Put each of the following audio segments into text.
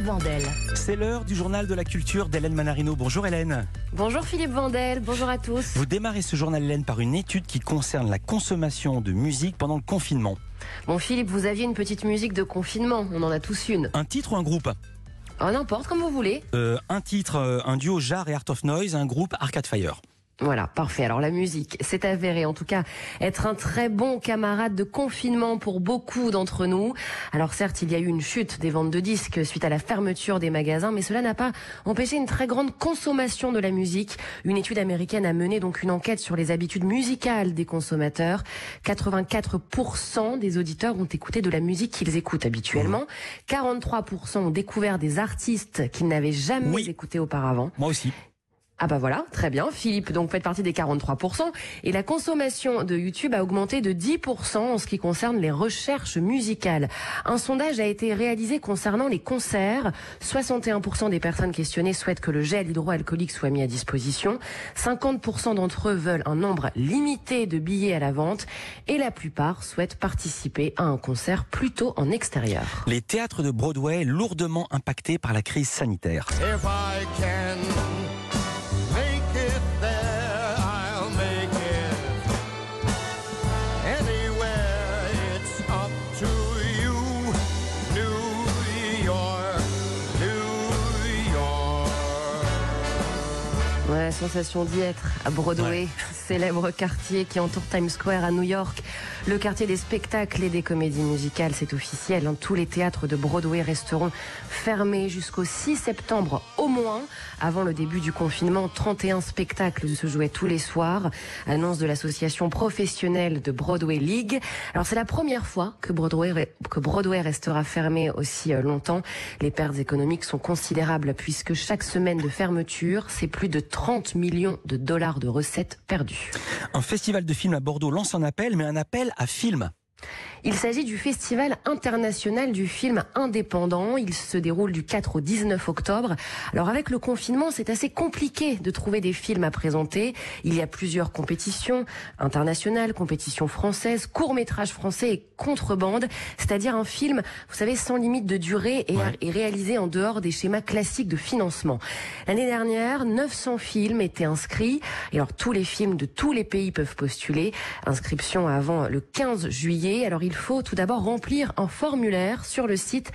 Vandel. C'est l'heure du journal de la culture d'Hélène Manarino. Bonjour Hélène. Bonjour Philippe Vandel, bonjour à tous. Vous démarrez ce journal Hélène par une étude qui concerne la consommation de musique pendant le confinement. Bon Philippe, vous aviez une petite musique de confinement, on en a tous une. Un titre ou un groupe ? N'importe, comme vous voulez. Un titre, un duo Jar et Art of Noise, un groupe Arcade Fire. Voilà, parfait. Alors la musique, c'est avéré en tout cas être un très bon camarade de confinement pour beaucoup d'entre nous. Alors certes, il y a eu une chute des ventes de disques suite à la fermeture des magasins, mais cela n'a pas empêché une très grande consommation de la musique. Une étude américaine a mené donc une enquête sur les habitudes musicales des consommateurs. 84% des auditeurs ont écouté de la musique qu'ils écoutent habituellement. 43% ont découvert des artistes qu'ils n'avaient jamais écoutés auparavant. Moi aussi. Ah bah voilà, très bien. Philippe, donc faites partie des 43%. Et la consommation de YouTube a augmenté de 10% en ce qui concerne les recherches musicales. Un sondage a été réalisé concernant les concerts. 61% des personnes questionnées souhaitent que le gel hydroalcoolique soit mis à disposition. 50% d'entre eux veulent un nombre limité de billets à la vente. Et la plupart souhaitent participer à un concert plutôt en extérieur. Les théâtres de Broadway lourdement impactés par la crise sanitaire. Ouais, sensation d'y être à Broadway, célèbre quartier qui entoure Times Square à New York. Le quartier des spectacles et des comédies musicales, c'est officiel. Tous les théâtres de Broadway resteront fermés jusqu'au 6 septembre au moins. Avant le début du confinement, 31 spectacles se jouaient tous les soirs. Annonce de l'association professionnelle de Broadway League. Alors c'est la première fois que Broadway restera fermé aussi longtemps. Les pertes économiques sont considérables puisque chaque semaine de fermeture, c'est plus de 30 millions de dollars de recettes perdues. Un festival de films à Bordeaux lance un appel, mais un appel à films. Il s'agit du Festival international du film indépendant. Il se déroule du 4 au 19 octobre. Alors avec le confinement, c'est assez compliqué de trouver des films à présenter. Il y a plusieurs compétitions internationales, compétitions françaises, courts-métrages français et contrebande, c'est-à-dire un film, vous savez, sans limite de durée et réalisé en dehors des schémas classiques de financement. L'année dernière, 900 films étaient inscrits. Et alors tous les films de tous les pays peuvent postuler. Inscription avant le 15 juillet. Alors il faut tout d'abord remplir un formulaire sur le site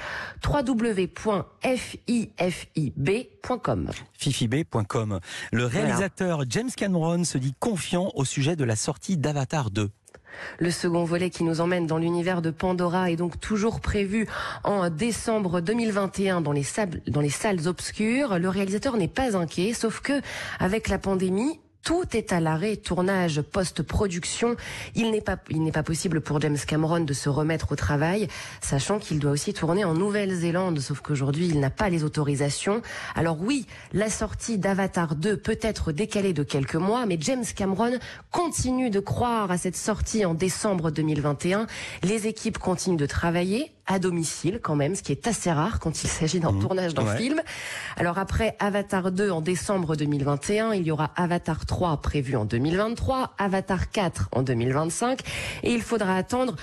www.fifib.com. fifib.com. Le réalisateur James Cameron se dit confiant au sujet de la sortie d'Avatar 2. Le second volet qui nous emmène dans l'univers de Pandora est donc toujours prévu en décembre 2021 dans les salles obscures. Le réalisateur n'est pas inquiet, sauf que avec la pandémie, tout est à l'arrêt, tournage, post-production. Il n'est pas possible pour James Cameron de se remettre au travail, sachant qu'il doit aussi tourner en Nouvelle-Zélande, sauf qu'aujourd'hui, il n'a pas les autorisations. Alors oui, la sortie d'Avatar 2 peut être décalée de quelques mois, mais James Cameron continue de croire à cette sortie en décembre 2021. Les équipes continuent de travailler à domicile quand même, ce qui est assez rare quand il s'agit d'un tournage d'un film. Alors après Avatar 2 en décembre 2021, il y aura Avatar 3 prévu en 2023, Avatar 4 en 2025 et il faudra attendre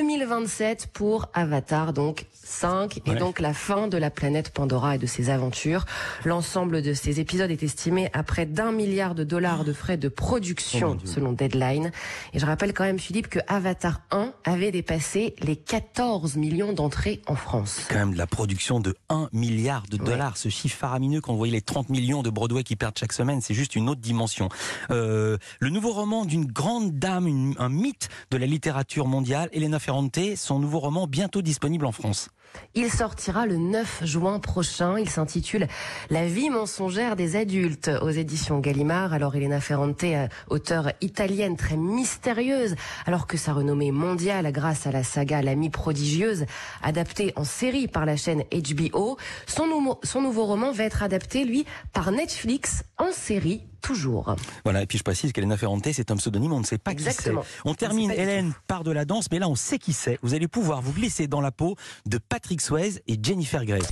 2027 pour Avatar donc 5 et donc la fin de la planète Pandora et de ses aventures. L'ensemble de ces épisodes est estimé à près d'1 milliard de dollars de frais de production selon Deadline. Et je rappelle quand même Philippe que Avatar 1 avait dépassé les 14 millions d'entrées en France. Quand même de la production de 1 milliard de dollars. Ce chiffre faramineux quand vous voyez les 30 millions de Broadway qui perdent chaque semaine, c'est juste une autre dimension. Le nouveau roman d'une grande dame, un mythe de la littérature mondiale, Elena Ferrante, son nouveau roman bientôt disponible en France. Il sortira le 9 juin prochain. Il s'intitule La vie mensongère des adultes aux éditions Gallimard. Alors Elena Ferrante, auteure italienne très mystérieuse, alors que sa renommée mondiale grâce à la saga L'amie prodigieuse, adaptée en série par la chaîne HBO. Son nouveau roman va être adapté, lui, par Netflix en série. Toujours. Voilà, et puis je précise qu'Elena Ferrante, c'est un pseudonyme, on ne sait pas qui c'est. On termine, Hélène, par de la danse, mais là on sait qui c'est. Vous allez pouvoir vous glisser dans la peau de Patrick Swayze et Jennifer Grey.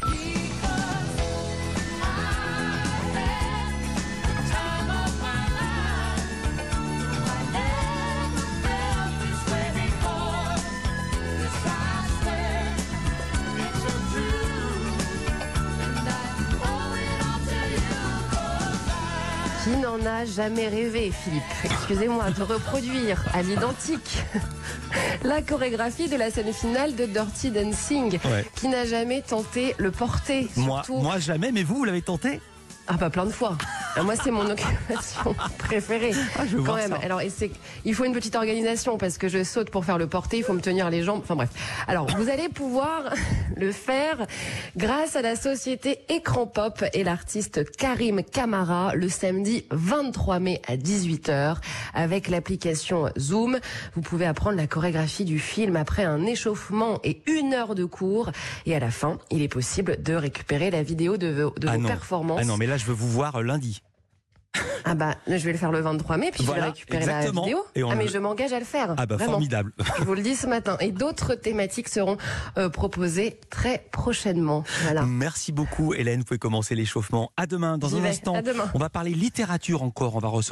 Qui n'en a jamais rêvé, Philippe, excusez-moi, de reproduire à l'identique la chorégraphie de la scène finale de Dirty Dancing? Qui n'a jamais tenté le porter? Moi jamais, mais vous l'avez tenté? Ah bah plein de fois. Moi c'est mon occupation préférée. Je veux quand voir même. ça. Alors il faut une petite organisation parce que je saute pour faire le porté, il faut me tenir les jambes. Enfin bref. Alors vous allez pouvoir le faire grâce à la société Écran Pop et l'artiste Karim Camara le samedi 23 mai à 18h avec l'application Zoom. Vous pouvez apprendre la chorégraphie du film après un échauffement et 1 heure de cours. Et à la fin, il est possible de récupérer la vidéo de vos performances. Ah non, mais là je veux vous voir lundi. Ah bah, je vais le faire le 23 mai, puis Voilà, je vais récupérer exactement. la vidéo. Mais je m'engage à le faire. Ah bah vraiment. formidable. Je vous le dis ce matin. Et d'autres thématiques seront proposées très prochainement. Voilà. Merci beaucoup Hélène, vous pouvez commencer l'échauffement. À demain, dans un instant. À demain. On va parler littérature encore, on va recevoir